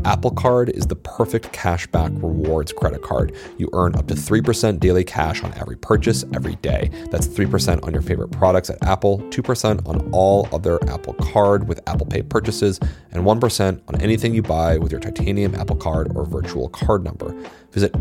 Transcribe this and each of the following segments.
Apple Card is the perfect cashback rewards credit card. You earn up to 3% daily cash on every purchase every day. That's 3% on your favorite products at Apple, 2% on all other Apple Card with Apple Pay purchases, and 1% on anything you buy with your titanium Apple Card or virtual card number. Visit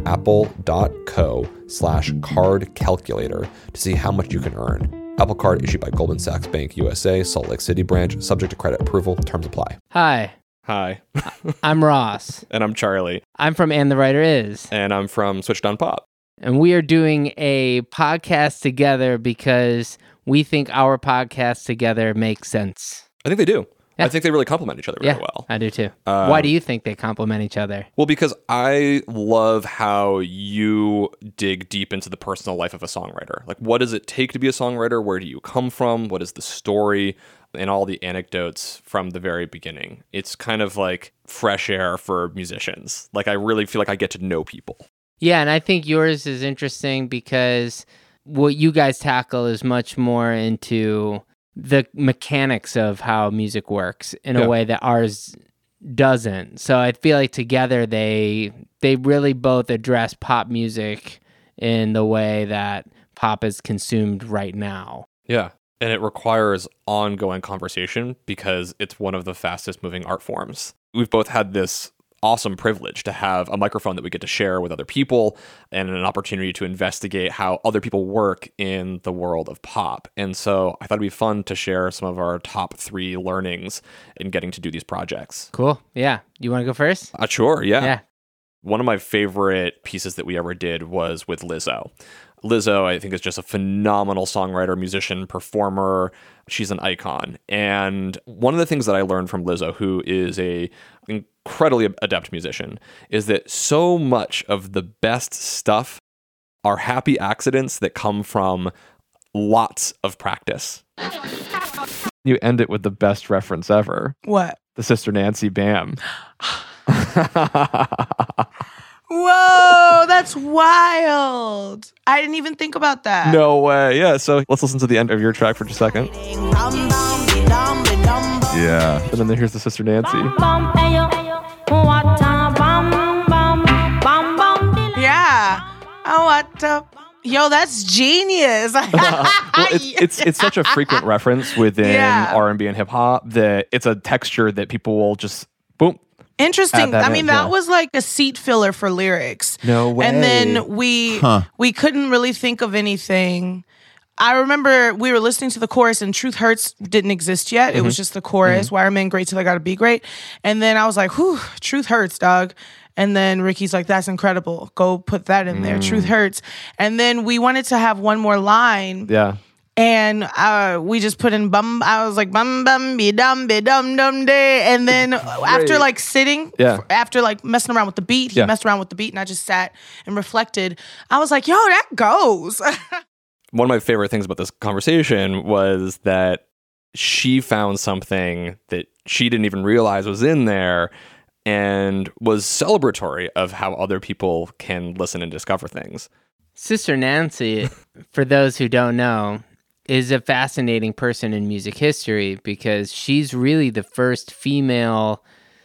apple.co/card calculator to see how much you can earn. Apple Card issued by Goldman Sachs Bank USA, Salt Lake City branch, subject to credit approval. Terms apply. Hi. Hi. I'm Ross. And I'm Charlie. I'm from And the Writer Is. And I'm from Switched On Pop. And we are doing a podcast together because we think our podcast together makes sense. I think they do. Yeah. I think they really complement each other very well. I do too. Why do you think they complement each other? Well, because I love how you dig deep into the personal life of a songwriter. Like, what does it take to be a songwriter? Where do you come from? What is the story? And all the anecdotes from the very beginning. It's kind of like fresh air for musicians. Like, I really feel like I get to know people. Yeah, and I think yours is interesting because what you guys tackle is much more into the mechanics of how music works in a way that ours doesn't. So I feel like together they really both address pop music in the way that pop is consumed right now. Yeah. And it requires ongoing conversation because it's one of the fastest moving art forms. We've both had this awesome privilege to have a microphone that we get to share with other people and an opportunity to investigate how other people work in the world of pop. And so I thought it'd be fun to share some of our top 3 learnings in getting to do these projects. Cool. Yeah. You want to go first? Sure. Yeah. Yeah. One of my favorite pieces that we ever did was with Lizzo. Lizzo, I think, is just a phenomenal songwriter, musician, performer. She's an icon. And one of the things that I learned from Lizzo, who is a incredibly adept musician, is that so much of the best stuff are happy accidents that come from lots of practice. You end it with the best reference ever. What? The Sister Nancy Bam. Whoa, that's wild. I didn't even think about that. No way. Yeah, so let's listen to the end of your track for just a second. Yeah. And then here's the Sister Nancy. Yeah. Oh, what the... Yo, that's genius. Well, it's such a frequent reference within R&B and hip hop that it's a texture that people will just boom. Interesting. I mean, that was like a seat filler for lyrics. No way. And then we couldn't really think of anything. I remember we were listening to the chorus and Truth Hurts didn't exist yet. It was just the chorus. Why are men great till they gotta be great? And then I was like, whew, Truth Hurts, dog. And then Ricky's like, that's incredible. Go put that in there. Truth Hurts. And then we wanted to have one more line. Yeah. And we just put in bum. I was like bum be dum day. And then after like sitting, after like messing around with the beat, he messed around with the beat, and I just sat and reflected. I was like, yo, that goes. One of my favorite things about this conversation was that she found something that she didn't even realize was in there, and was celebratory of how other people can listen and discover things. Sister Nancy, for those who don't know, is a fascinating person in music history because she's really the first female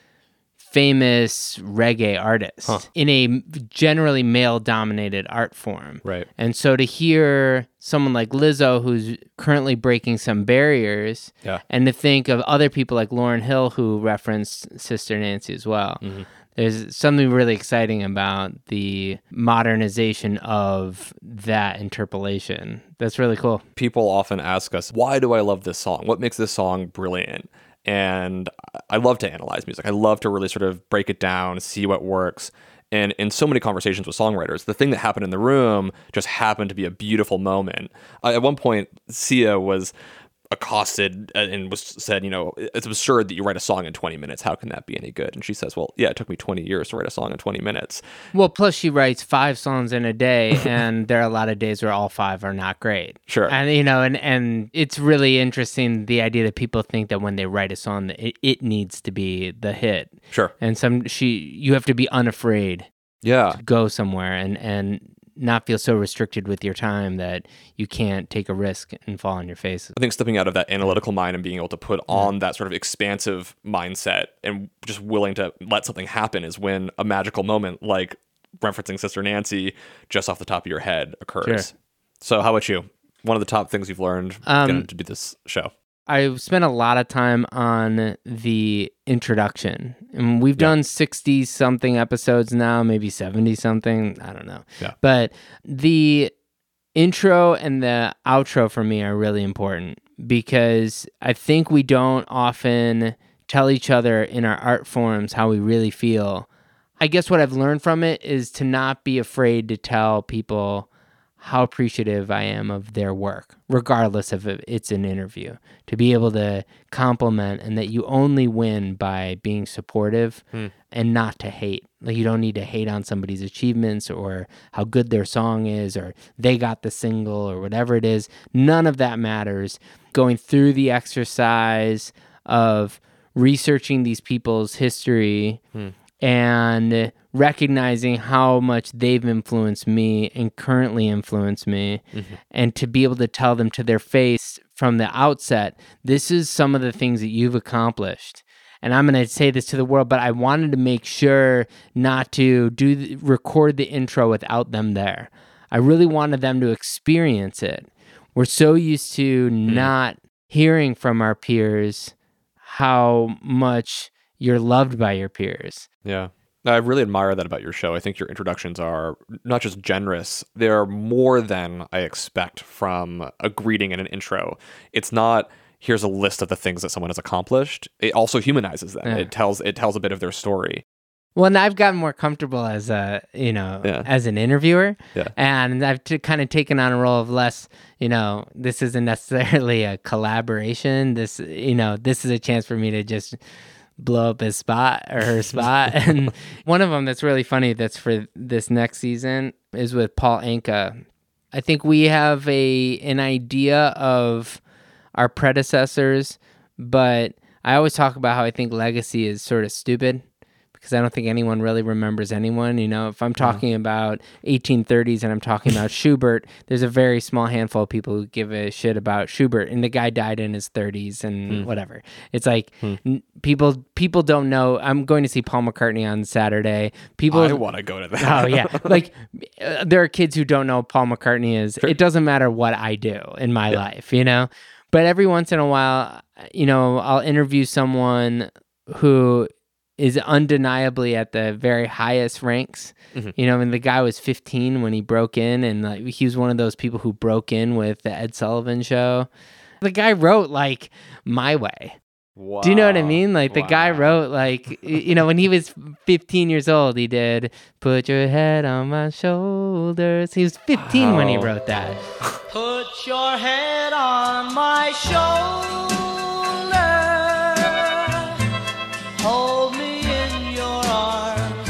famous reggae artist in a generally male-dominated art form. Right. And so to hear someone like Lizzo, who's currently breaking some barriers, and to think of other people like Lauryn Hill, who referenced Sister Nancy as well. Mm-hmm. There's something really exciting about the modernization of that interpolation. That's really cool. People often ask us, why do I love this song? What makes this song brilliant? And I love to analyze music. I love to really sort of break it down, see what works. And in so many conversations with songwriters, the thing that happened in the room just happened to be a beautiful moment. At one point, Sia was accosted and said, you know, it's absurd that you write a song in 20 minutes. How can that be any good? And she says, well, yeah, it took me 20 years to write a song in 20 minutes. Well, plus she writes 5 songs in a day, and there are a lot of days where all 5 are not great. Sure. And, you know, and it's really interesting, the idea that people think that when they write a song, it needs to be the hit. Sure. And you have to be unafraid. Yeah. To go somewhere and not feel so restricted with your time that you can't take a risk and fall on your face. I think stepping out of that analytical mind and being able to put on that sort of expansive mindset and just willing to let something happen is when a magical moment like referencing Sister Nancy just off the top of your head occurs. Sure. So how about you? One of the top things you've learned getting to do this show? I've spent a lot of time on the introduction. And we've done 60-something episodes now, maybe 70-something. I don't know. Yeah. But the intro and the outro for me are really important because I think we don't often tell each other in our art forms how we really feel. I guess what I've learned from it is to not be afraid to tell people how appreciative I am of their work, regardless of if it's an interview, to be able to compliment, and that you only win by being supportive and not to hate. Like, you don't need to hate on somebody's achievements or how good their song is or they got the single or whatever it is. None of that matters. Going through the exercise of researching these people's history and recognizing how much they've influenced me and currently influence me, and to be able to tell them to their face from the outset, this is some of the things that you've accomplished. And I'm going to say this to the world, but I wanted to make sure not to record the intro without them there. I really wanted them to experience it. We're so used to not hearing from our peers how much you're loved by your peers. Yeah. I really admire that about your show. I think your introductions are not just generous, they're more than I expect from a greeting and an intro. It's not, here's a list of the things that someone has accomplished. It also humanizes them. Yeah. It tells a bit of their story. Well, and I've gotten more comfortable as as an interviewer, and I've kind of taken on a role of less, this isn't necessarily a collaboration. This is a chance for me to just blow up his spot or her spot. And one of them that's really funny that's for this next season is with Paul Anka. I think we have an idea of our predecessors, but I always talk about how I think legacy is sort of stupid because I don't think anyone really remembers anyone. If I'm talking about 1830s and I'm talking about Schubert, there's a very small handful of people who give a shit about Schubert, and the guy died in his 30s and whatever. It's like people don't know. I'm going to see Paul McCartney on Saturday. I want to go to that. Oh yeah, like there are kids who don't know who Paul McCartney is. Sure. It doesn't matter what I do in my life, But every once in a while, I'll interview someone who is undeniably at the very highest ranks. And the guy was 15 when he broke in, and he was one of those people who broke in with the Ed Sullivan Show. The guy wrote My Way. Wow. Do you know what I mean? The guy wrote when he was 15 years old, he did Put Your Head on My Shoulders. He was 15 when he wrote that. Put your head on my shoulder. Hold me in your arms,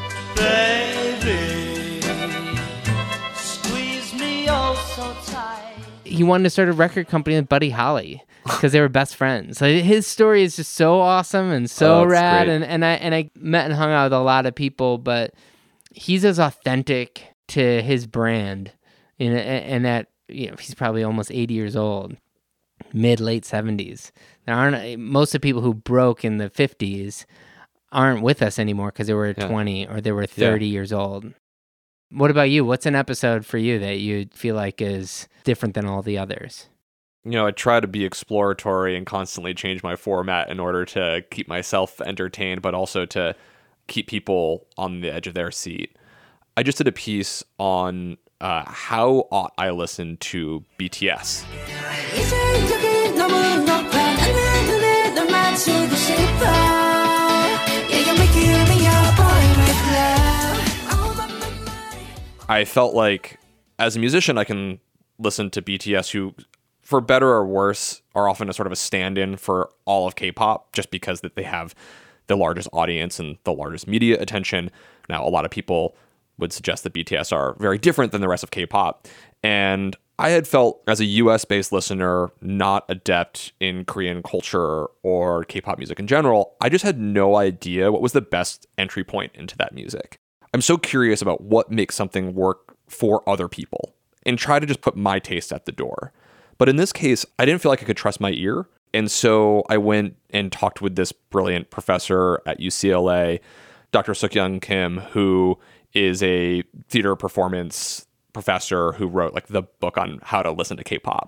baby. Squeeze me oh so tight. He wanted to start a record company with Buddy Holly because they were best friends. His story is just so awesome and so rad. Great. And I met and hung out with a lot of people, but he's as authentic to his brand, and that he's probably almost 80 years old, late 70s. There aren't most of the people who broke in the 50s aren't with us anymore because they were 20 or they were 30 years old. What about you? What's an episode for you that you feel like is different than all the others? I try to be exploratory and constantly change my format in order to keep myself entertained, but also to keep people on the edge of their seat. I just did a piece on how ought I listen to BTS. I felt like as a musician, I can listen to BTS, who, for better or worse, are often a sort of a stand-in for all of K-pop, just because that they have the largest audience and the largest media attention. Now, a lot of people would suggest that BTS are very different than the rest of K-pop. And I had felt, as a US-based listener, not adept in Korean culture or K-pop music in general, I just had no idea what was the best entry point into that music. I'm so curious about what makes something work for other people and try to just put my taste at the door. But in this case, I didn't feel like I could trust my ear. And so I went and talked with this brilliant professor at UCLA, Dr. Sukyoung Kim, who is a theater performance professor who wrote like the book on how to listen to K-pop.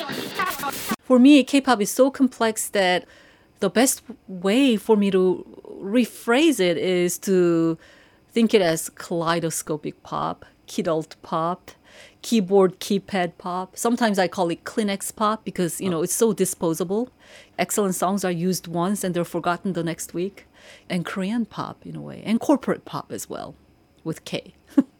For me, K-pop is so complex that the best way for me to rephrase it is to think it as kaleidoscopic pop, kidult pop, keyboard, keypad pop. Sometimes I call it Kleenex pop because, it's so disposable. Excellent songs are used once and they're forgotten the next week. And Korean pop in a way, and corporate pop as well, with K.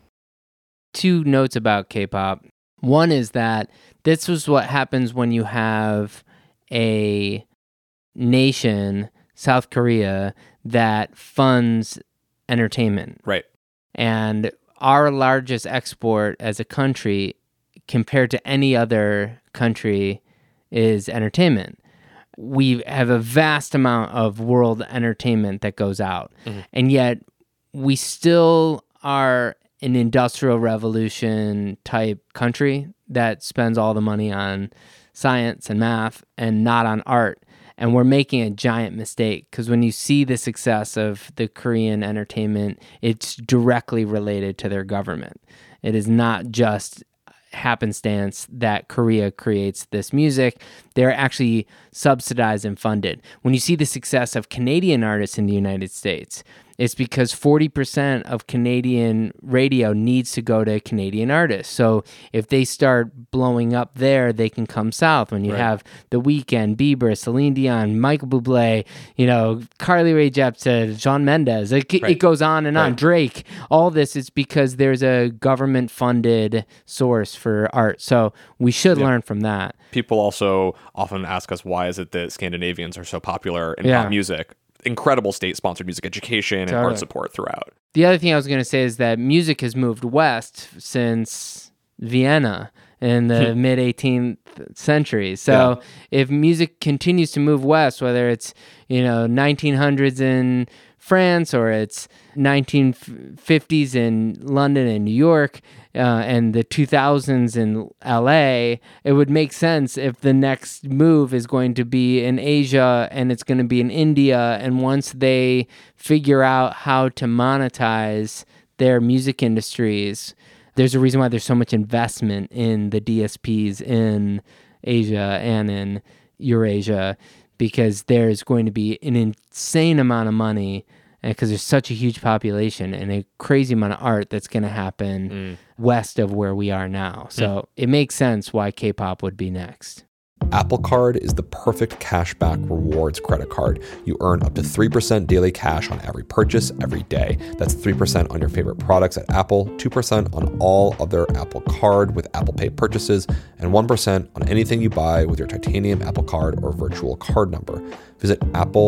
2 notes about K-pop. One is that this is what happens when you have a nation, South Korea, that funds entertainment. Right. And our largest export as a country compared to any other country is entertainment. We have a vast amount of world entertainment that goes out. Mm-hmm. And yet we still are an industrial revolution type country that spends all the money on science and math and not on art. And we're making a giant mistake because when you see the success of the Korean entertainment, it's directly related to their government. It is not just happenstance that Korea creates this music. They're actually subsidized and funded. When you see the success of Canadian artists in the United States, it's because 40% of Canadian radio needs to go to Canadian artists. So if they start blowing up there, they can come south. When you have The Weeknd, Bieber, Celine Dion, Michael Bublé, Carly Rae Jepsen, Shawn Mendes, it goes on and on. Drake, all this is because there's a government-funded source for art. So we should learn from that. People also often ask us, why is it that Scandinavians are so popular in pop music? Incredible state-sponsored music education and art support throughout. The other thing I was going to say is that music has moved west since Vienna in the mid-18th century. So if music continues to move west, whether it's 1900s in France or it's 1950s in London and New York, and the 2000s in LA, it would make sense if the next move is going to be in Asia and it's going to be in India. And once they figure out how to monetize their music industries, there's a reason why there's so much investment in the DSPs in Asia and in Eurasia, because there's going to be an insane amount of money because there's such a huge population and a crazy amount of art that's going to happen west of where we are now. So it makes sense why K-pop would be next. Apple Card is the perfect cashback rewards credit card. You earn up to 3% daily cash on every purchase every day. That's 3% on your favorite products at Apple, 2% on all other Apple Card with Apple Pay purchases, and 1% on anything you buy with your titanium Apple Card or virtual card number. Visit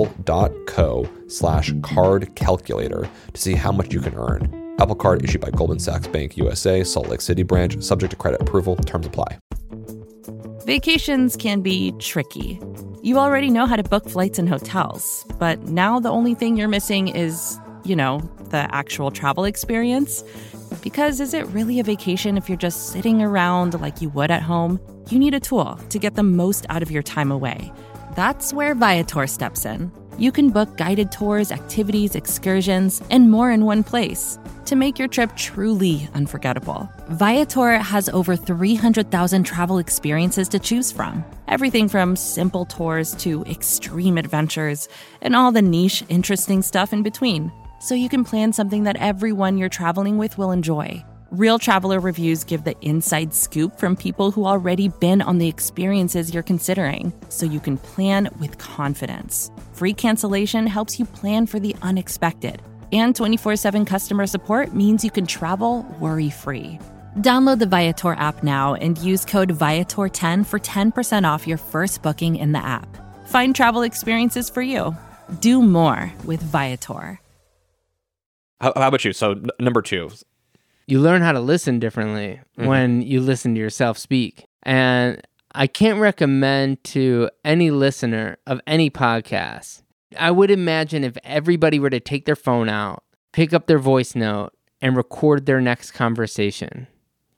apple.co/card calculator to see how much you can earn. Apple Card issued by Goldman Sachs Bank USA, Salt Lake City branch, subject to credit approval. Terms apply. Vacations can be tricky. You already know how to book flights and hotels, but now the only thing you're missing is, the actual travel experience. Because is it really a vacation if you're just sitting around like you would at home? You need a tool to get the most out of your time away. That's where Viator steps in. You can book guided tours, activities, excursions, and more in one place to make your trip truly unforgettable. Viator has over 300,000 travel experiences to choose from. Everything from simple tours to extreme adventures and all the niche, interesting stuff in between. So you can plan something that everyone you're traveling with will enjoy. Real traveler reviews give the inside scoop from people who already been on the experiences you're considering, so you can plan with confidence. Free cancellation helps you plan for the unexpected. And 24/7 customer support means you can travel worry-free. Download the Viator app now and use code Viator10 for 10% off your first booking in the app. Find travel experiences for you. Do more with Viator. How about you? So number 2. You learn how to listen differently when you listen to yourself speak. And I can't recommend to any listener of any podcast. I would imagine if everybody were to take their phone out, pick up their voice note, and record their next conversation,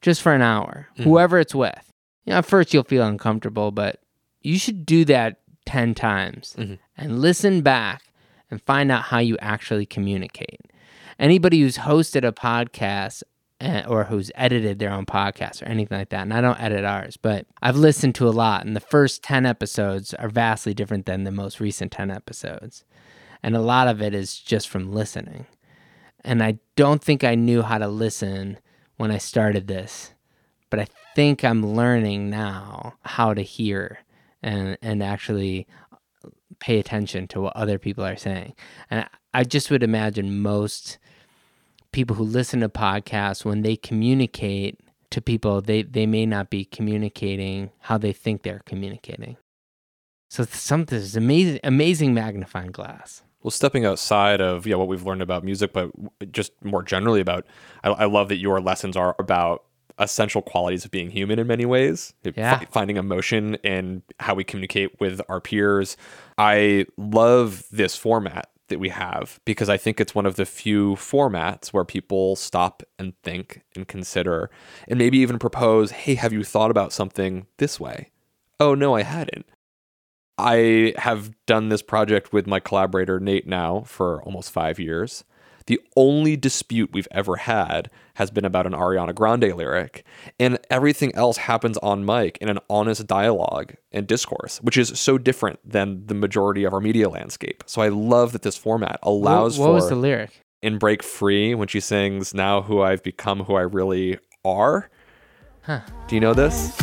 just for an hour, whoever it's with. At first you'll feel uncomfortable, but you should do that 10 times and listen back and find out how you actually communicate. Anybody who's hosted a podcast or who's edited their own podcast or anything like that, and I don't edit ours, but I've listened to a lot, and the first 10 episodes are vastly different than the most recent 10 episodes. And a lot of it is just from listening. And I don't think I knew how to listen when I started this, but I think I'm learning now how to hear and actually pay attention to what other people are saying. And I just would imagine most people who listen to podcasts, when they communicate to people, they may not be communicating how they think they're communicating. So something is amazing magnifying glass. Well, stepping outside of what we've learned about music, but just more generally about, I love that your lessons are about essential qualities of being human in many ways, finding emotion in how we communicate with our peers. I love this format that we have because I think it's one of the few formats where people stop and think and consider and maybe even propose, hey, have you thought about something this way? Oh, no, I hadn't. I have done this project with my collaborator, Nate, now for almost 5 years. The only dispute we've ever had has been about an Ariana Grande lyric, and everything else happens on mic in an honest dialogue and discourse, which is so different than the majority of our media landscape. So I love that this format allows What was the lyric? In Break Free, when she sings, now who I've become who I really are. Huh. Do you know this?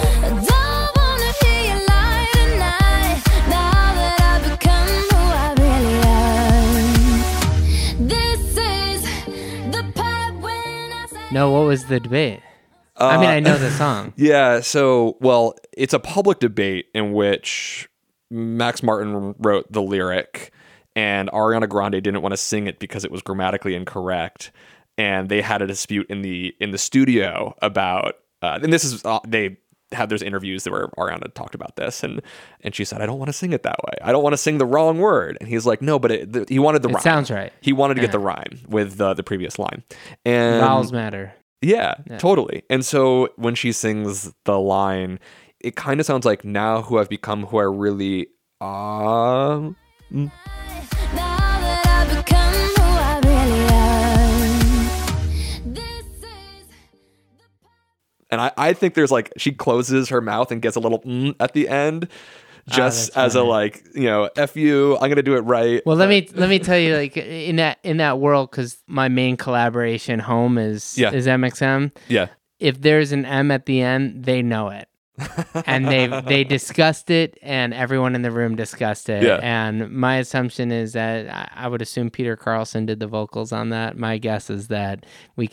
No, what was the debate? I mean, I know the song. Yeah, so, well, it's a public debate in which Max Martin wrote the lyric, and Ariana Grande didn't want to sing it because it was grammatically incorrect, and they had a dispute in the studio about, and this is, there's interviews where Ariana talked about this, and she said, I don't want to sing it that way. I don't want to sing the wrong word. And he's like, no, but he wanted the rhyme. It sounds right. He wanted to get the rhyme with the previous line. And vowels matter. Yeah, totally. And so when she sings the line, it kind of sounds like, now who I've become who I really am. And I think there's she closes her mouth and gets a little at the end, just as a F you, I'm gonna do it right. Well, let me tell you, in that world, because my main collaboration home is MXM. Yeah. If there's an M at the end, they know it. And they discussed it, and everyone in the room discussed it. Yeah. And my assumption is that I would assume Peter Carlson did the vocals on that. My guess is that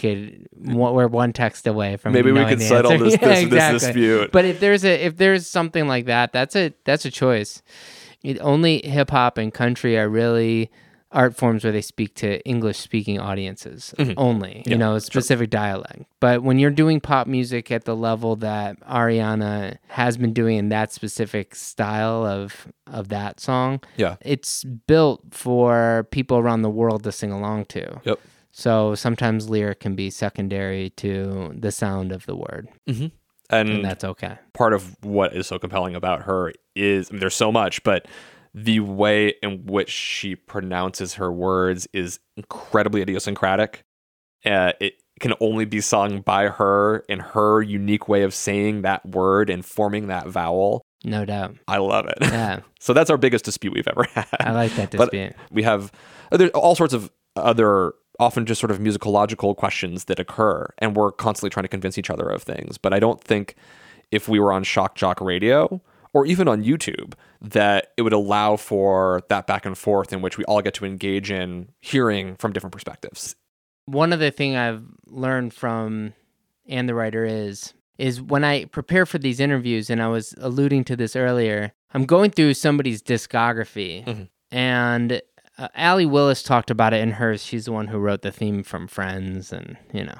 we're one text away from maybe we could settle this dispute. But if there's something like that, that's a choice. Only hip hop and country are really art forms where they speak to English-speaking audiences only, specific dialect. But when you're doing pop music at the level that Ariana has been doing in that specific style of that song, it's built for people around the world to sing along to. Yep. So sometimes lyric can be secondary to the sound of the word. Mm-hmm. And that's okay. Part of what is so compelling about her is, there's so much, but the way in which she pronounces her words is incredibly idiosyncratic. It can only be sung by her in her unique way of saying that word and forming that vowel. No doubt. I love it. Yeah. So that's our biggest dispute we've ever had. I like that dispute. But we have there's all sorts of other, often just sort of musicological questions that occur, and we're constantly trying to convince each other of things. But I don't think if we were on Shock Jock Radio or even on YouTube, that it would allow for that back and forth in which we all get to engage in hearing from different perspectives. One other thing I've learned from And the Writer is when I prepare for these interviews, and I was alluding to this earlier, I'm going through somebody's discography, and Allie Willis talked about it in hers. She's the one who wrote the theme from Friends, and,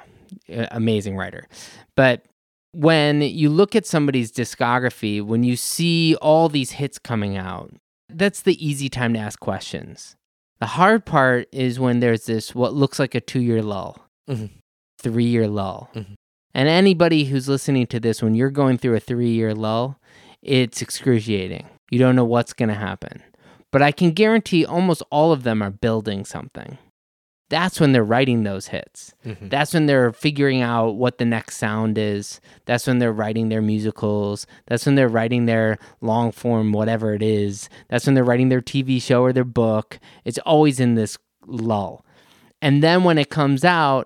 amazing writer. But when you look at somebody's discography, when you see all these hits coming out, that's the easy time to ask questions. The hard part is when there's this, what looks like a 2-year lull, 3-year lull. And anybody who's listening to this, when you're going through a 3-year lull, it's excruciating. You don't know what's going to happen. But I can guarantee almost all of them are building something. That's when they're writing those hits. Mm-hmm. That's when they're figuring out what the next sound is. That's when they're writing their musicals. That's when they're writing their long form, whatever it is. That's when they're writing their TV show or their book. It's always in this lull. And then when it comes out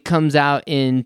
in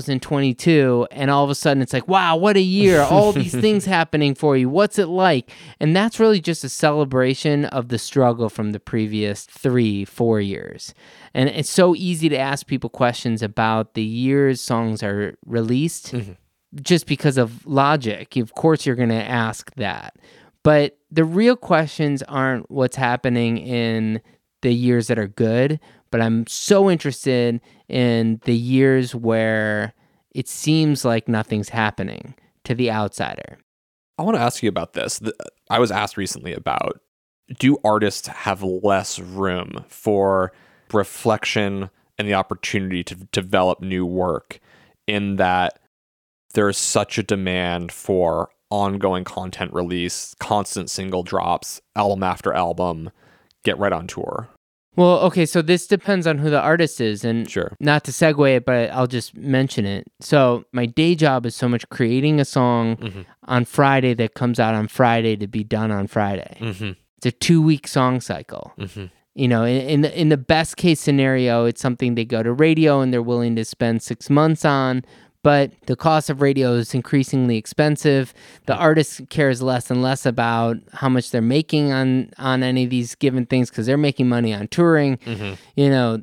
2022, and all of a sudden it's like, wow, what a year. All these things happening for you. What's it like? And that's really just a celebration of the struggle from the previous 3-4 years. And it's so easy to ask people questions about the years songs are released just because of logic. Of course, you're going to ask that. But the real questions aren't what's happening in the years that are good, but I'm so interested in the years where it seems like nothing's happening to the outsider. I want to ask you about this. I was asked recently about, do artists have less room for reflection and the opportunity to develop new work, in that there's such a demand for ongoing content release, constant single drops, album after album, get right on tour? Well, okay, so this depends on who the artist is, and sure, not to segue it, but I'll just mention it. So my day job is so much creating a song on Friday that comes out on Friday to be done on Friday. It's a 2-week song cycle. You know, in the best case scenario, it's something they go to radio and they're willing to spend 6 months on. But the cost of radio is increasingly expensive. The artist cares less and less about how much they're making on any of these given things because they're making money on touring. You know,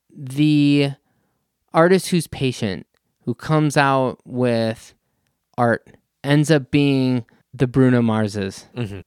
the artist who's patient, who comes out with art, ends up being the Bruno Marses.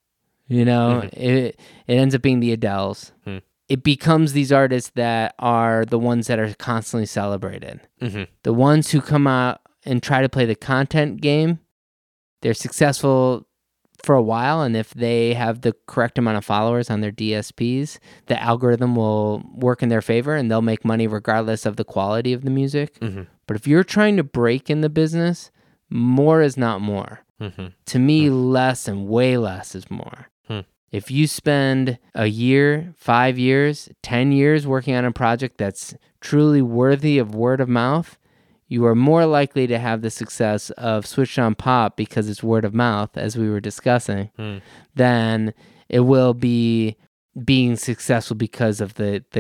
You know, it ends up being the Adeles. It becomes these artists that are the ones that are constantly celebrated. The ones who come out and try to play the content game, they're successful for a while, and if they have the correct amount of followers on their DSPs, the algorithm will work in their favor and they'll make money regardless of the quality of the music. But if you're trying to break in the business, more is not more. To me, less and way less is more. If you spend a year, 5 years, 10 years working on a project that's truly worthy of word of mouth, you are more likely to have the success of Switched on Pop because it's word of mouth, as we were discussing, than it will be being successful because of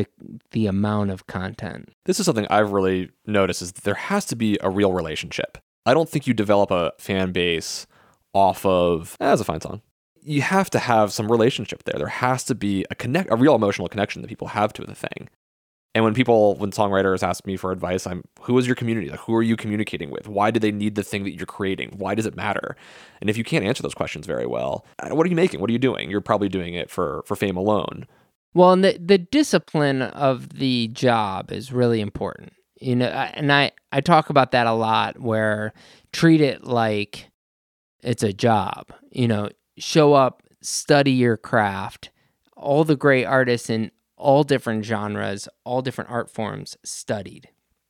the amount of content. This is something I've really noticed, is that there has to be a real relationship. I don't think you develop a fan base off of, that's a fine song. You have to have some relationship there. There has to be a real emotional connection that people have to the thing. And when songwriters ask me for advice, who is your community? Like, who are you communicating with? Why do they need the thing that you're creating? Why does it matter? And if you can't answer those questions very well, what are you making? What are you doing? You're probably doing it for fame alone. Well, and the discipline of the job is really important. You know, and I talk about that a lot, where treat it like it's a job. You know, show up, study your craft. All the great artists in all different genres, all different art forms studied.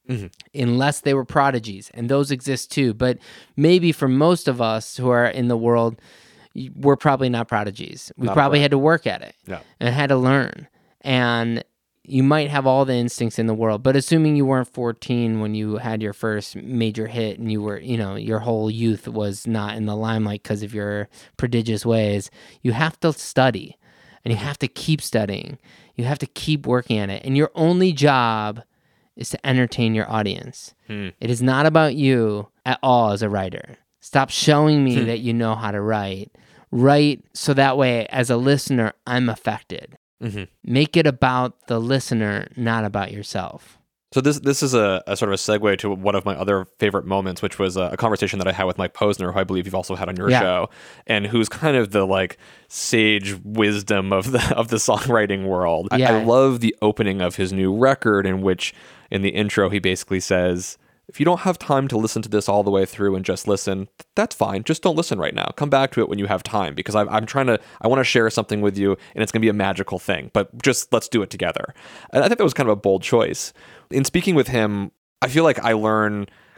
Unless they were prodigies, and those exist too. But maybe for most of us who are in the world, we're probably not prodigies. We probably had to work at it and had to learn. And you might have all the instincts in the world, but assuming you weren't 14 when you had your first major hit and you were, you know, your whole youth was not in the limelight because of your prodigious ways, you have to study and you have to keep studying. You have to keep working at it. And your only job is to entertain your audience. It is not about you at all as a writer. Stop showing me that you know how to write. Write so that way, as a listener, I'm affected. Make it about the listener, not about yourself. So this is a sort of a segue to one of my other favorite moments, which was a conversation that I had with Mike Posner, who I believe you've also had on your show, and who's kind of the like sage wisdom of the songwriting world. I love the opening of his new record, in which in the intro he basically says, if you don't have time to listen to this all the way through and just listen, that's fine. Just don't listen right now. Come back to it when you have time, because I want to share something with you, and it's going to be a magical thing, but just let's do it together. And I think that was kind of a bold choice. In speaking with him, I feel like I learn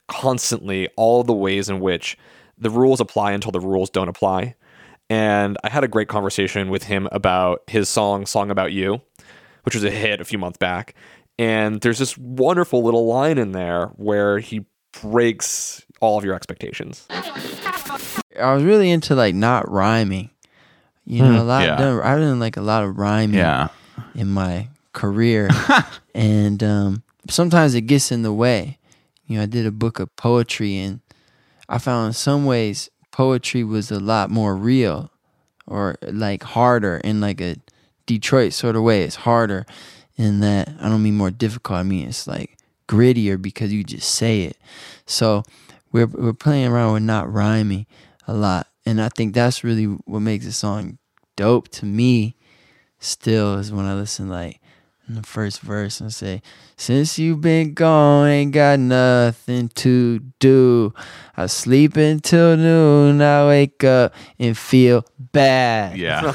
constantly all the ways in which the rules apply until the rules don't apply. And I had a great conversation with him about his Song About You, which was a hit a few months back. And there's this wonderful little line in there where he breaks all of your expectations. I was really into like not rhyming. You know, I've done like a lot of rhyming in my career. And sometimes it gets in the way. You know, I did a book of poetry, and I found in some ways poetry was a lot more real, or like harder in like a Detroit sort of way. It's harder in that, I don't mean more difficult, I mean it's like grittier because you just say it. So we're playing around with not rhyming a lot, and I think that's really what makes the song dope to me still, is when I listen like in the first verse and say, since you've been gone, ain't got nothing to do. I sleep until noon, I wake up and feel bad. Yeah.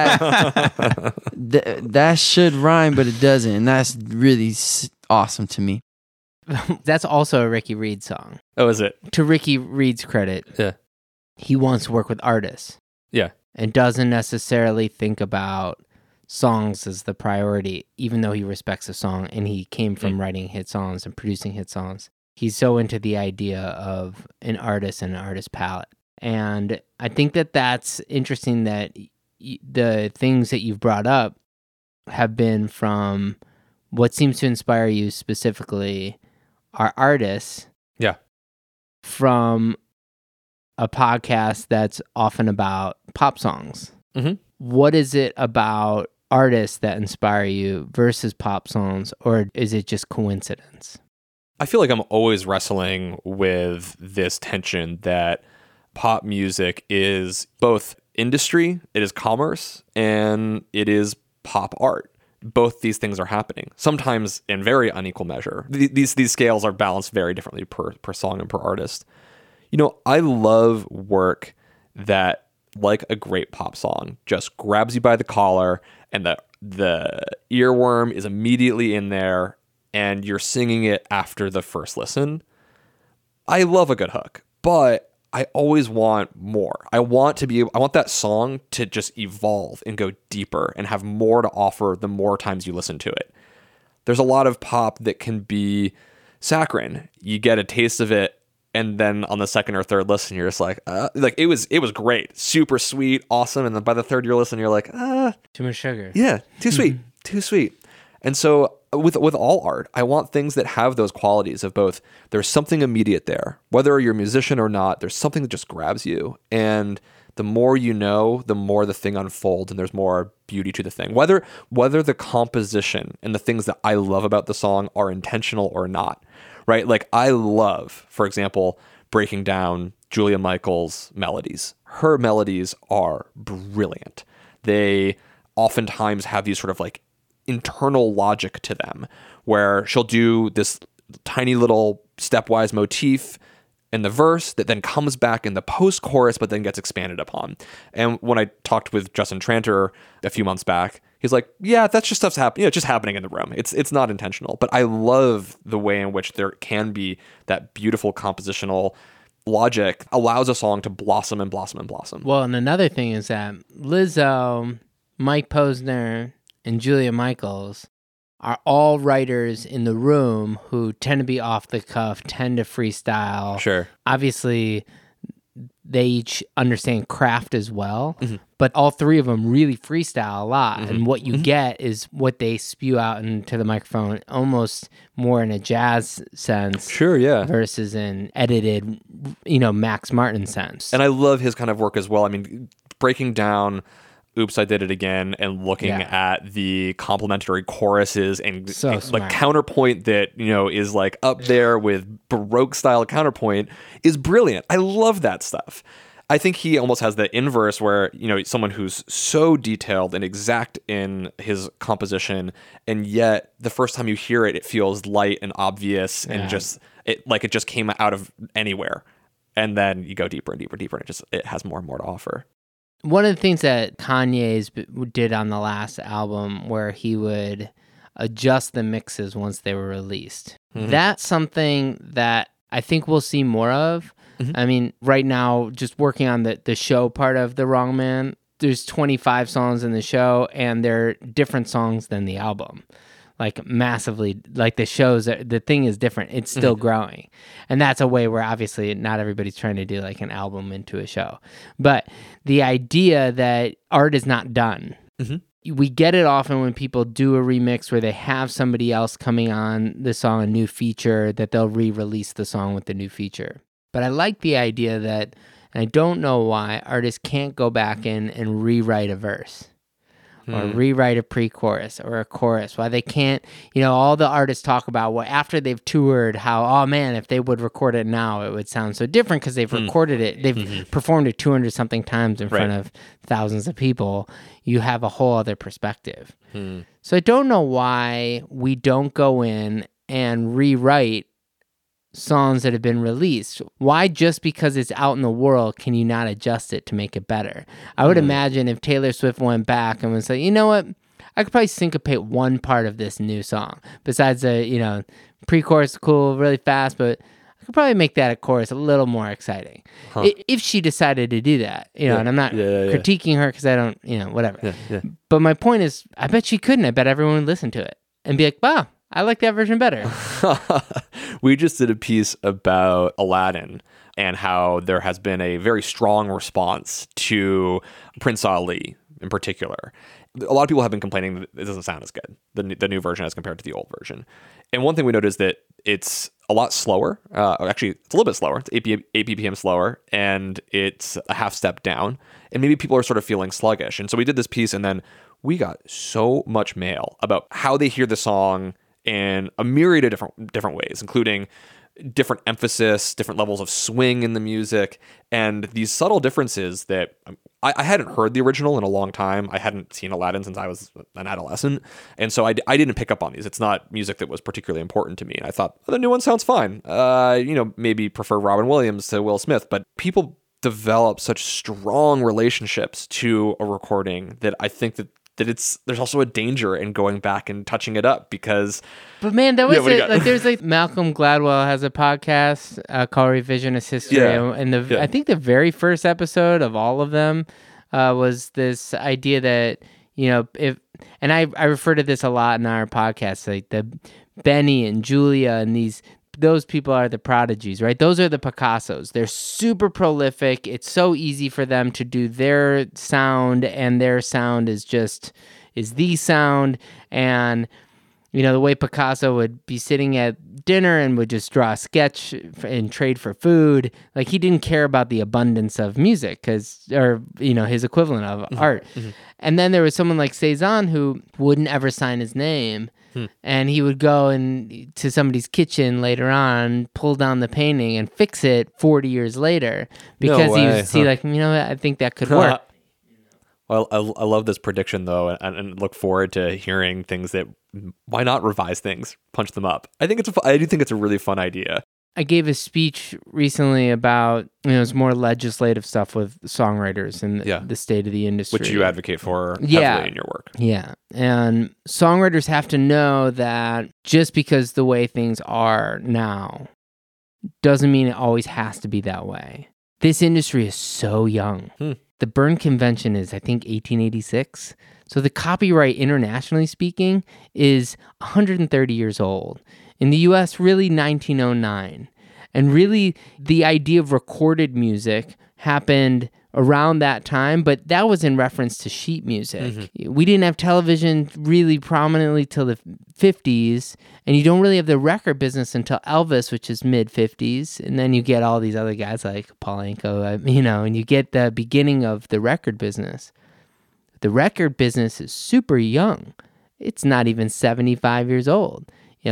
That should rhyme, but it doesn't, and that's really awesome to me. That's also a Ricky Reed song. Oh, is it? To Ricky Reed's credit, Yeah. he wants to work with artists. Yeah. And doesn't necessarily think about songs as the priority, even though he respects a song and he came from writing hit songs and producing hit songs. He's so into the idea of an artist and an artist palette. And I think that that's interesting that the things that you've brought up have been from what seems to inspire you specifically are artists. Yeah. From a podcast that's often about pop songs. Mm-hmm. What is it about artists that inspire you versus pop songs, or is it just coincidence? I feel like I'm always wrestling with this tension that pop music is both industry, it is commerce, and it is pop art. Both these things are happening, sometimes in very unequal measure. These scales are balanced very differently per song and per artist. You know, I love work that, like a great pop song, just grabs you by the collar and the earworm is immediately in there and you're singing it after the first listen. I love a good hook, but I always want more. I want that song to just evolve and go deeper and have more to offer the more times you listen to it. There's a lot of pop that can be saccharine. You get a taste of it, and then on the second or third listen, you're just like it was great, super sweet, awesome. And then by the third year listen, you're like, too much sugar. Yeah, too sweet, too sweet. And so with all art, I want things that have those qualities of both. There's something immediate there, whether you're a musician or not. There's something that just grabs you, and the more you know, the more the thing unfolds, and there's more beauty to the thing. Whether the composition and the things that I love about the song are intentional or not. Right? Like, I love, for example, breaking down Julia Michaels' melodies. Her melodies are brilliant. They oftentimes have these sort of like internal logic to them, where she'll do this tiny little stepwise motif in the verse that then comes back in the post-chorus, but then gets expanded upon. And when I talked with Justin Tranter a few months back, he's like, yeah, that's just stuff's happening. Just happening in the room. It's not intentional. But I love the way in which there can be that beautiful compositional logic allows a song to blossom and blossom and blossom. Well, and another thing is that Lizzo, Mike Posner, and Julia Michaels are all writers in the room who tend to be off the cuff, tend to freestyle. Sure. Obviously, they each understand craft as well, but all three of them really freestyle a lot. And what you get is what they spew out into the microphone, almost more in a jazz sense. Sure, yeah. Versus an edited, Max Martin sense. And I love his kind of work as well. I mean, breaking down Oops, I Did It Again and looking at the complementary choruses and like counterpoint that, is like up there with Baroque style counterpoint is brilliant. I love that stuff. I think he almost has the inverse where, someone who's so detailed and exact in his composition, and yet the first time you hear it, it feels light and obvious and just it just came out of anywhere. And then you go deeper and deeper and deeper, and it has more and more to offer. One of the things that Kanye's did on the last album, where he would adjust the mixes once they were released, that's something that I think we'll see more of. I mean, right now, just working on the show part of The Wrong Man, there's 25 songs in the show, and they're different songs than the album. Like massively, like the shows, the thing is different. It's still growing. And that's a way where obviously not everybody's trying to do like an album into a show. But the idea that art is not done, we get it often when people do a remix where they have somebody else coming on the song, a new feature, that they'll re-release the song with the new feature. But I like the idea that, and I don't know why, artists can't go back in and rewrite a verse. Or rewrite a pre-chorus or a chorus. Why they can't, all the artists talk about after they've toured, how, oh man, if they would record it now, it would sound so different because they've recorded it. They've performed it 200 something times in front of thousands of people. You have a whole other perspective. So I don't know why we don't go in and rewrite songs that have been released. Why, just because it's out in the world, can you not adjust it to make it better? I would imagine if Taylor Swift went back and was like, you know what, I could probably syncopate one part of this new song besides the pre-chorus, cool, really fast, but I could probably make that a chorus a little more exciting if she decided to do that. And I'm not critiquing her because I don't, whatever. But my point is, I bet she couldn't. I bet everyone would listen to it and be like, wow, I like that version better. We just did a piece about Aladdin and how there has been a very strong response to Prince Ali in particular. A lot of people have been complaining that it doesn't sound as good, the new version as compared to the old version. And one thing we noticed that it's a lot slower. Actually, it's a little bit slower. It's 8 BPM slower, and it's a half step down. And maybe people are sort of feeling sluggish. And so we did this piece, and then we got so much mail about how they hear the song in a myriad of different ways, including different emphasis, different levels of swing in the music, and these subtle differences that I hadn't heard the original in a long time. I hadn't seen Aladdin since I was an adolescent, and so I didn't pick up on these. It's not music that was particularly important to me, and I thought, the new one sounds fine. Maybe prefer Robin Williams to Will Smith, but people develop such strong relationships to a recording that I think that there's also a danger in going back and touching it up because. But man, that was there's Malcolm Gladwell has a podcast called Revisionist History, and I think the very first episode of all of them was this idea that I refer to this a lot in our podcast, like the Benny and Julia and those people are the prodigies, right? Those are the Picassos. They're super prolific. It's so easy for them to do their sound, and their sound is the sound. And, the way Picasso would be sitting at dinner and would just draw a sketch and trade for food. Like, he didn't care about the abundance of music his equivalent of art. And then there was someone like Cezanne who wouldn't ever sign his name. And he would go to somebody's kitchen later on, pull down the painting and fix it 40 years later because he would see I think that could work. Well, I love this prediction though, and look forward to hearing things that why not revise things, punch them up. I do think it's a really fun idea. I gave a speech recently about, it's more legislative stuff with songwriters and the state of the industry. Which you advocate for heavily in your work. Yeah. And songwriters have to know that just because the way things are now doesn't mean it always has to be that way. This industry is so young. The Berne Convention is, I think, 1886. So the copyright, internationally speaking, is 130 years old. In the US, really 1909. And really, the idea of recorded music happened around that time, but that was in reference to sheet music. We didn't have television really prominently till the 50s, and you don't really have the record business until Elvis, which is mid-50s, and then you get all these other guys like Paul Anka, and you get the beginning of the record business. The record business is super young. It's not even 75 years old.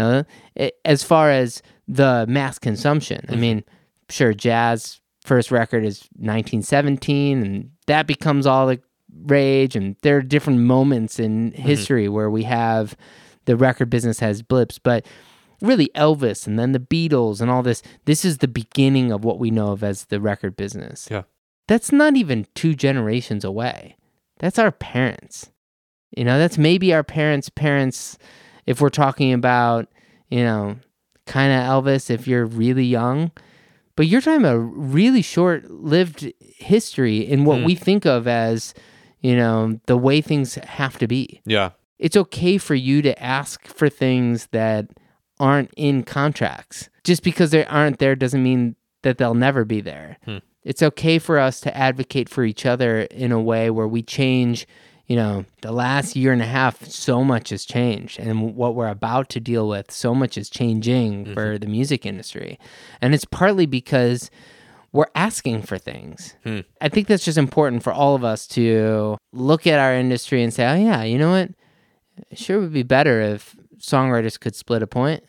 As far as the mass consumption, I mean, sure, jazz first record is 1917, and that becomes all the rage, and there are different moments in history where we have the record business has blips, but really Elvis and then the Beatles and all this is the beginning of what we know of as the record business. Yeah. That's not even 2 generations away. That's our parents. That's maybe our parents' if we're talking about, kind of Elvis if you're really young. But you're talking about a really short-lived history in what we think of as, the way things have to be. Yeah. It's okay for you to ask for things that aren't in contracts. Just because they aren't there doesn't mean that they'll never be there. It's okay for us to advocate for each other in a way where we change. The last year and a half, so much has changed. And what we're about to deal with, so much is changing for the music industry. And it's partly because we're asking for things. I think that's just important for all of us to look at our industry and say, oh, yeah, you know what? It sure would be better if songwriters could split a point.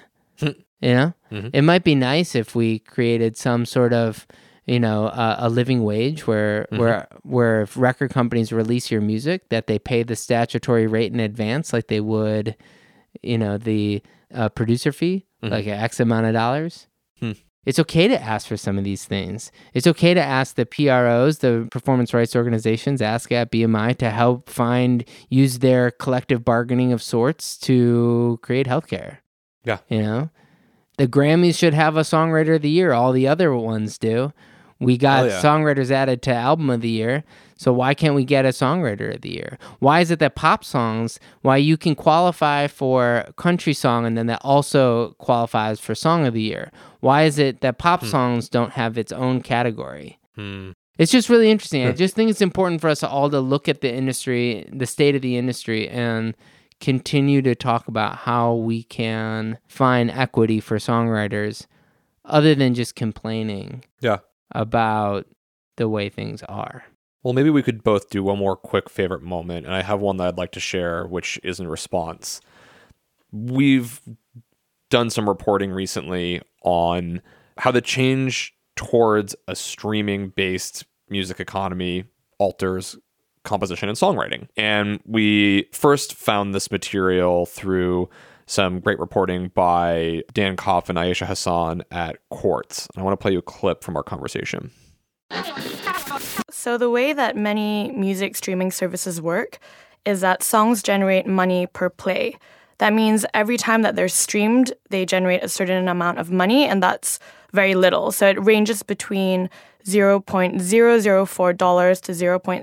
It might be nice if we created some sort of a living wage where if record companies release your music, that they pay the statutory rate in advance like they would, the producer fee, like X amount of dollars. It's okay to ask for some of these things. It's okay to ask the PROs, the performance rights organizations, ASCAP, BMI, to help use their collective bargaining of sorts to create healthcare. Yeah. The Grammys should have a Songwriter of the Year. All the other ones do. We got songwriters added to Album of the Year, so why can't we get a Songwriter of the Year? Why is it that pop songs, why you can qualify for country song and then that also qualifies for Song of the Year? Why is it that pop songs don't have its own category? It's just really interesting. I just think it's important for us all to look at the industry, the state of the industry, and continue to talk about how we can find equity for songwriters other than just complaining. Yeah. About the way things are. Well, maybe we could both do one more quick favorite moment, and I have one that I'd like to share, which is in response. We've done some reporting recently on how the change towards a streaming-based music economy alters composition and songwriting. And we first found this material through some great reporting by Dan Koff and Aisha Hassan at Quartz. I want to play you a clip from our conversation. So the way that many music streaming services work is that songs generate money per play. That means every time that they're streamed, they generate a certain amount of money, and that's very little. So it ranges between $0.004 to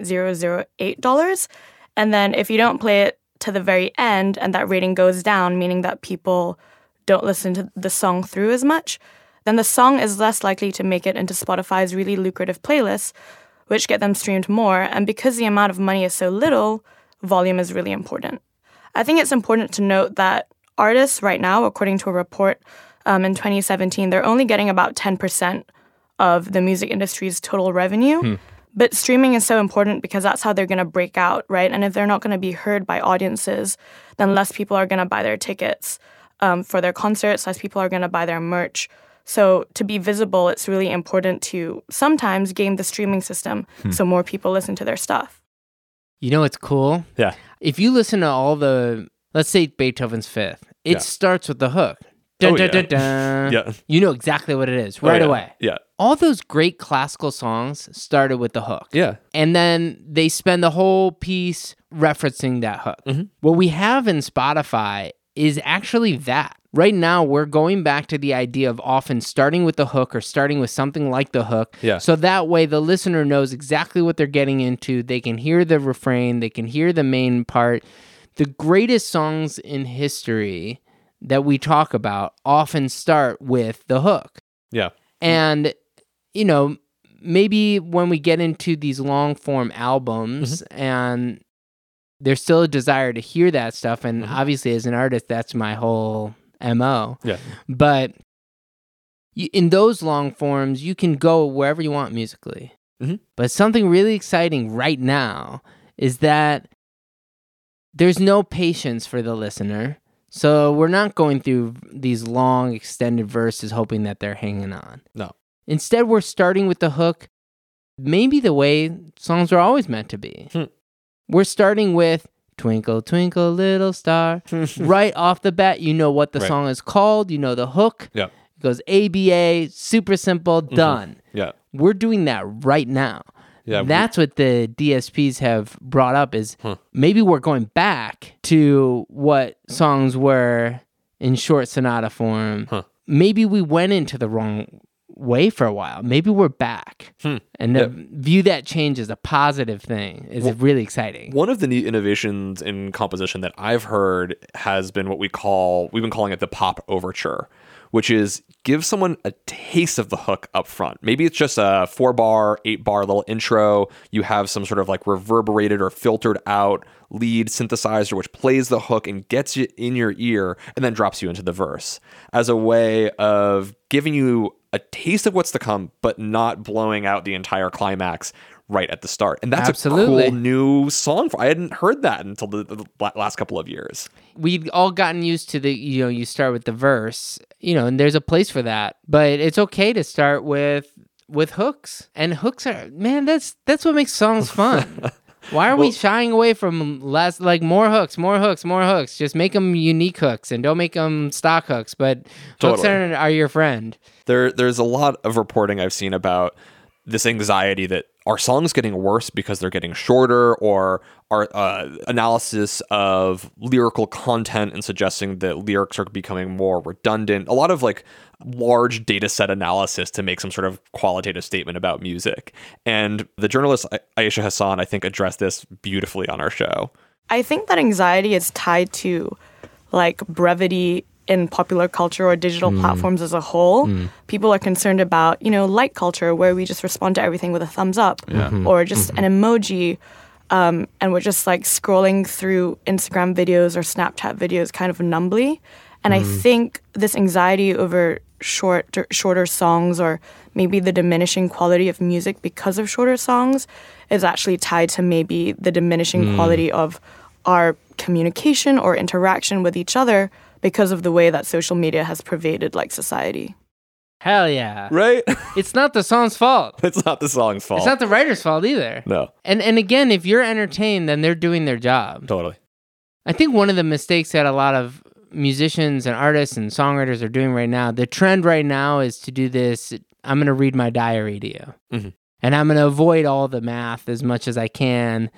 $0.008. And then if you don't play it to the very end and that rating goes down, meaning that people don't listen to the song through as much, then the song is less likely to make it into Spotify's really lucrative playlists, which get them streamed more. And because the amount of money is so little, volume is really important. I think it's important to note that artists right now, according to a report in 2017, they're only getting about 10% of the music industry's total revenue. But streaming is so important because that's how they're going to break out, right? And if they're not going to be heard by audiences, then less people are going to buy their tickets for their concerts, less people are going to buy their merch. So to be visible, it's really important to sometimes game the streaming system so more people listen to their stuff. You know what's cool? Yeah. If you listen to all the, let's say Beethoven's Fifth, it starts with the hook. Dun, dun, dun, dun. Yeah. You know exactly what it is right away. Yeah. All those great classical songs started with the hook. Yeah. And then they spend the whole piece referencing that hook. What we have in Spotify is actually that. Right now, we're going back to the idea of often starting with the hook or starting with something like the hook. Yeah. So that way the listener knows exactly what they're getting into. They can hear the refrain. They can hear the main part. The greatest songs in history that we talk about often start with the hook. Yeah. And, you know, maybe when we get into these long form albums and there's still a desire to hear that stuff. And obviously as an artist, that's my whole MO. Yeah. But in those long forms, you can go wherever you want musically. But something really exciting right now is that there's no patience for the listener. So we're not going through these long extended verses hoping that they're hanging on. No. Instead, we're starting with the hook, maybe the way songs are always meant to be. We're starting with Twinkle, Twinkle, Little Star. Right off the bat, you know what the song is called. You know the hook. Yeah. It goes ABA, super simple, done. Yeah. We're doing that right now. Yeah, that's what the DSPs have brought up is maybe we're going back to what songs were in short sonata form maybe we went into the wrong way for a while. Maybe we're back. And to view that change as a positive thing is really exciting. One of the neat innovations in composition that I've heard has been what we've been calling it the pop overture, which is give someone a taste of the hook up front. Maybe it's just a 4-bar, 8-bar little intro. You have some sort of like reverberated or filtered out lead synthesizer, which plays the hook and gets it in your ear and then drops you into the verse as a way of giving you a taste of what's to come, but not blowing out the entire climax right at the start. And that's a cool new song. I hadn't heard that until the last couple of years. We've all gotten used to you start with the verse, and there's a place for that, but it's okay to start with hooks. And hooks are, man, that's what makes songs fun. Why are we shying away from more hooks? Just make them unique hooks and don't make them stock hooks, but hooks are your friend. There's a lot of reporting I've seen about this anxiety that are songs getting worse because they're getting shorter, or our analysis of lyrical content and suggesting that lyrics are becoming more redundant. A lot of large data set analysis to make some sort of qualitative statement about music. And the journalist Aisha Hassan, I think, addressed this beautifully on our show. I think that anxiety is tied to brevity in popular culture or digital platforms as a whole. People are concerned about, like culture, where we just respond to everything with a thumbs up or just an emoji. And we're just scrolling through Instagram videos or Snapchat videos kind of numbly. And I think this anxiety over shorter songs, or maybe the diminishing quality of music because of shorter songs, is actually tied to maybe the diminishing quality of our communication or interaction with each other because of the way that social media has pervaded society. Hell yeah. Right? It's not the song's fault. It's not the song's fault. It's not the writer's fault either. No. And again, if you're entertained, then they're doing their job. Totally. I think one of the mistakes that a lot of musicians and artists and songwriters are doing right now, the trend right now is to do this, I'm going to read my diary to you. And I'm going to avoid all the math as much as I can,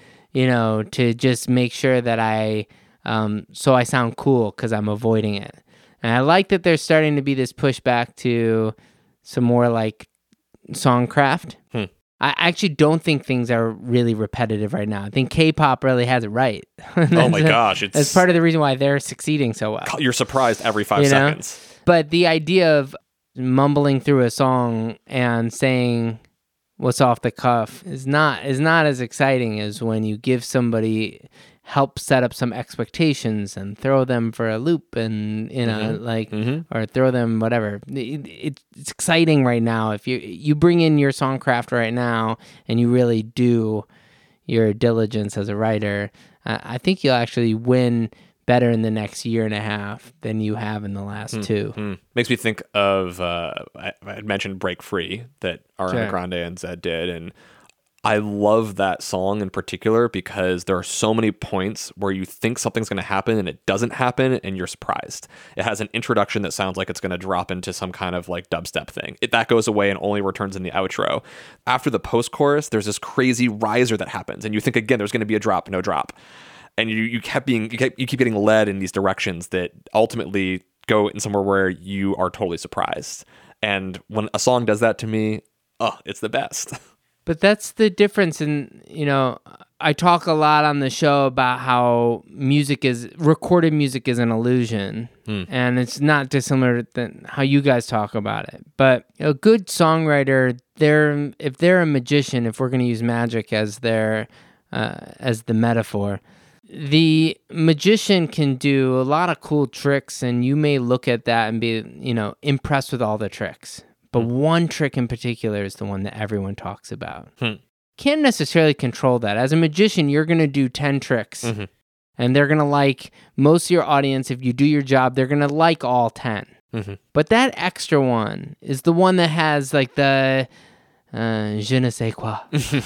to just make sure that so I sound cool because I'm avoiding it. And I like that there's starting to be this pushback to some more songcraft. I actually don't think things are really repetitive right now. I think K-pop really has it right. Oh my gosh. That's part of the reason why they're succeeding so well. You're surprised every 5 seconds. But the idea of mumbling through a song and saying what's off the cuff is not as exciting as when you give somebody, help set up some expectations and throw them for a loop and or throw them whatever. It's exciting right now if you bring in your songcraft right now and you really do your diligence as a writer. I think you'll actually win better in the next year and a half than you have in the last 2. Makes me think of I had mentioned Break Free that Ariana Grande and Zedd did, and I love that song in particular because there are so many points where you think something's going to happen and it doesn't happen and you're surprised. It has an introduction that sounds like it's going to drop into some kind of dubstep thing. That goes away and only returns in the outro. After the post-chorus, there's this crazy riser that happens and you think again there's going to be a drop, no drop. And you keep getting led in these directions that ultimately go in somewhere where you are totally surprised. And when a song does that to me, it's the best. But that's the difference in, I talk a lot on the show about how recorded music is an illusion. And it's not dissimilar than how you guys talk about it. But a good songwriter, if they're a magician, if we're going to use magic as the metaphor, the magician can do a lot of cool tricks, and you may look at that and be, impressed with all the tricks. But one trick in particular is the one that everyone talks about. Can't necessarily control that. As a magician, you're going to do 10 tricks. And they're going to like most of your audience. If you do your job, they're going to like all 10. But that extra one is the one that has the je ne sais quoi.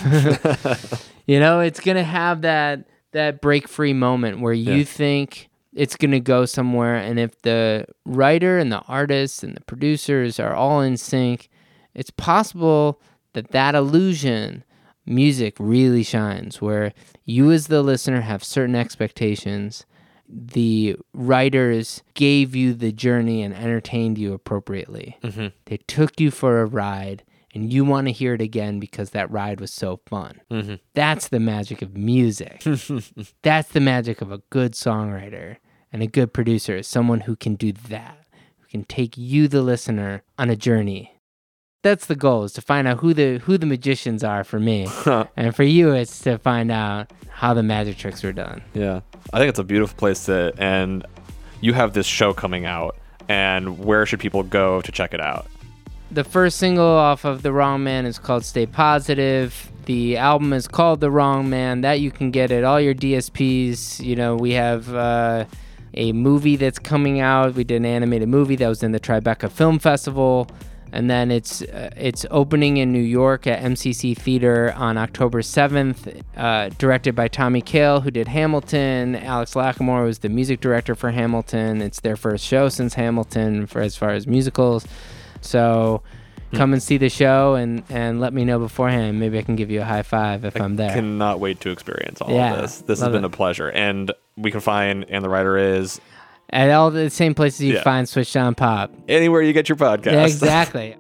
It's going to have that break free moment where you think it's going to go somewhere. And if the writer and the artist and the producers are all in sync, it's possible that illusion, music really shines, where you as the listener have certain expectations the writers gave you the journey and entertained you appropriately. They took you for a ride, and you want to hear it again because that ride was so fun. That's the magic of music. That's the magic of a good songwriter and a good producer, someone who can do that, who can take you, the listener, on a journey. That's the goal, is to find out who the magicians are for me. And for you, it's to find out how the magic tricks were done. Yeah. I think it's a beautiful place to, and you have this show coming out, and where should people go to check it out? The first single off of The Wrong Man is called Stay Positive. The album is called The Wrong Man. That you can get at all your DSPs. You know, we have a movie that's coming out. We did an animated movie that was in the Tribeca Film Festival. And then it's opening in New York at MCC Theater on October 7th, directed by Tommy Kail, who did Hamilton. Alex Lacamoire was the music director for Hamilton. It's their first show since Hamilton as far as musicals. So come and see the show and let me know beforehand. Maybe I can give you a high five if I'm there. I cannot wait to experience all of this. This has been a pleasure. And we can find And the Writer Is... at all the same places you find Switched on Pop. Anywhere you get your podcast. Yeah, exactly.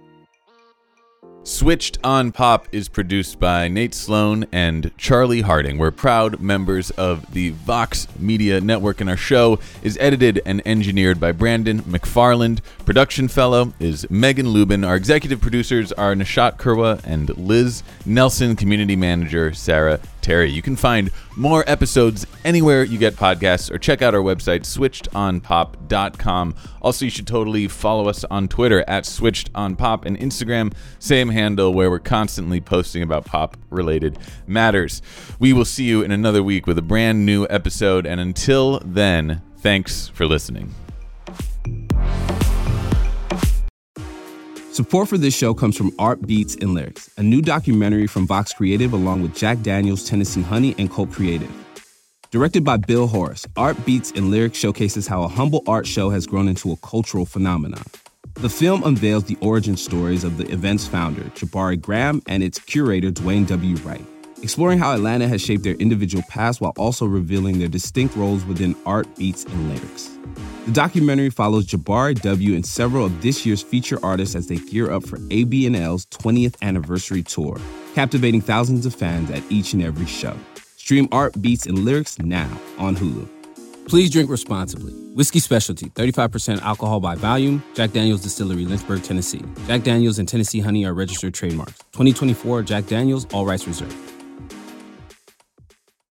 Switched on Pop is produced by Nate Sloan and Charlie Harding. We're proud members of the Vox Media Network, and our show is edited and engineered by Brandon McFarland. Production fellow is Megan Lubin. Our executive producers are Nishat Kurwa and Liz Nelson. Community manager Sarah Terry. You can find more episodes anywhere you get podcasts, or check out our website, switchedonpop.com. Also, you should totally follow us on Twitter at switchedonpop, and Instagram, same handle, where we're constantly posting about pop-related matters. We will see you in another week with a brand new episode, and until then, thanks for listening. Support for this show comes from Art Beats and Lyrics, a new documentary from Vox Creative along with Jack Daniels, Tennessee Honey, and Cult Creative. Directed by Bill Horace, Art Beats and Lyrics showcases how a humble art show has grown into a cultural phenomenon. The film unveils the origin stories of the event's founder, Jabari Graham, and its curator, Dwayne W. Wright, exploring how Atlanta has shaped their individual paths while also revealing their distinct roles within Art Beats and Lyrics. The documentary follows Jabari W. and several of this year's feature artists as they gear up for AB&L's 20th anniversary tour, captivating thousands of fans at each and every show. Stream Art Beats and Lyrics now on Hulu. Please drink responsibly. Whiskey Specialty, 35% alcohol by volume. Jack Daniel's Distillery, Lynchburg, Tennessee. Jack Daniel's and Tennessee Honey are registered trademarks. 2024 Jack Daniel's, all rights reserved.